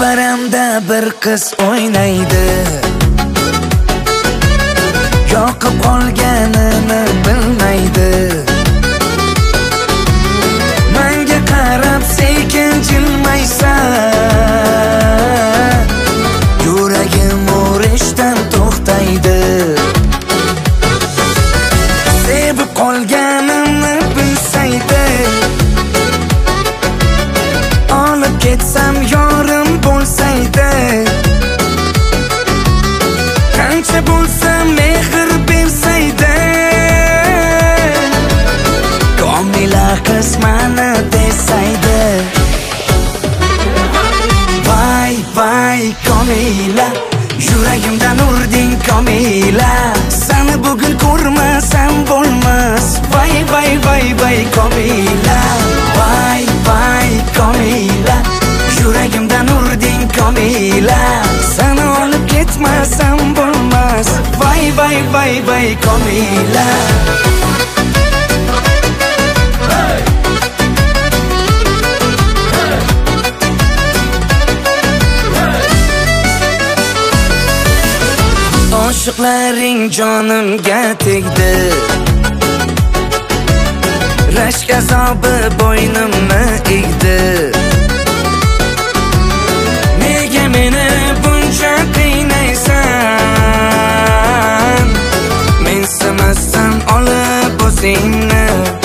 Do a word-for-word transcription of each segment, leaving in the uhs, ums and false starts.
Ro'paramda bir qiz o'ynaydi, yoqib qolganini bilmaydi. Menga qarab sekin jilmaysan, yuragim urishdan to'xtaydi. Sevib qolganimni bilsaydi, olib ketsam yorim bo'lsaydi. Qancha bo'lsa mehr bersaydi, Komila qiz mani desaydi. Vay vay Komila, yuragimdan urding Komila. Seni bugun ko'rmasam bo'lmas. Vay vay vay vay Komila, vay vay Komila, yuragimdan urding Komila. Seni olib ketmasam bo'lmas. Vay vay vay vay Komila. Oshiqlaring jonimga tegdi, rashk azobi bo'ynimni egdi. Nega meni buncha qiynaysan? Men semasdan olib o'zingni.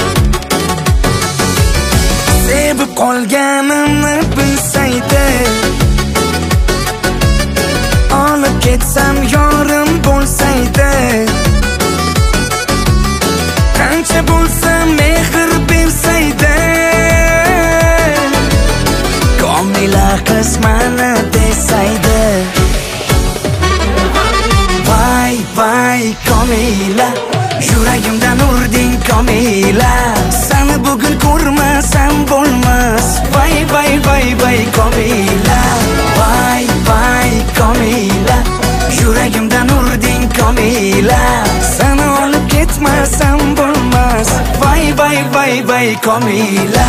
Sevib qolganimni bilsaydi, olib ketsam yorim bo'lsaydi. Qancha bo'lsa mehr bersaydi, Komila qiz mani desaydi. Vay vay Komila, yuragimdan urding Komila. Seni bugun ko'rmasam bo'lmas. Vay vay vay vay Komila, vay vay Komila, yuragimdan urding Komila. Seni olib ketmasam bo'lmas. Vay vay vay vay Komila.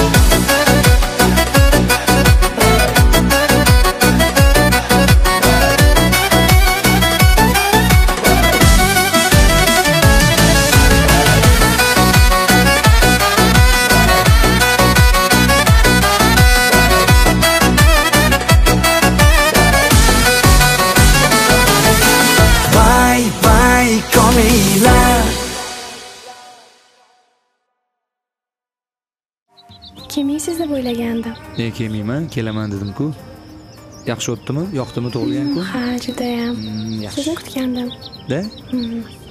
Kelmaysiz deb o'ylagandim. Ne kelmayman, kelaman dedim-ku. Yaxshi o'tdimi? Yoqdimi tug'ilgan kun? Ha, judayam. Hmm, yaxshi. Sizni kutgandim. Da? Hmm.